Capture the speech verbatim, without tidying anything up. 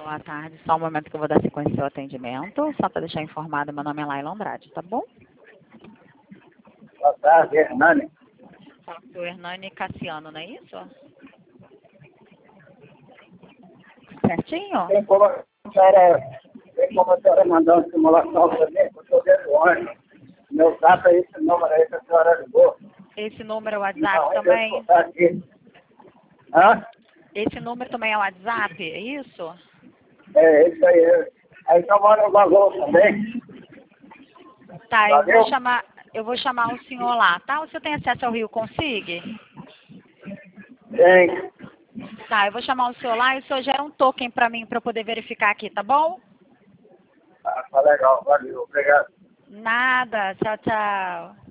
Boa tarde, só um momento que eu vou dar sequência ao atendimento, só para deixar informado, meu nome é Laila Andrade, tá bom? Boa tarde, Hernani. Fala com o Hernani Cassiano, não é isso? Certinho? Tem como a senhora, tem como a senhora mandar uma simulação para mim? Eu estou dentro do ônibus. Meu zap é esse número aí que a senhora ligou. Esse número é o WhatsApp Não, eu também? vou botar aqui. Hã? Esse número também é o WhatsApp, é isso? É, isso aí. Aí então manda o valor também. Tá, eu Valeu? vou chamar, eu vou chamar o senhor lá, tá? O senhor tem acesso ao Rio Consigue? Tem. Tá, eu vou chamar o senhor lá e o senhor gera um token pra mim, pra eu poder verificar aqui, tá bom? Ah, tá legal, valeu, obrigado. Nada, tchau, tchau.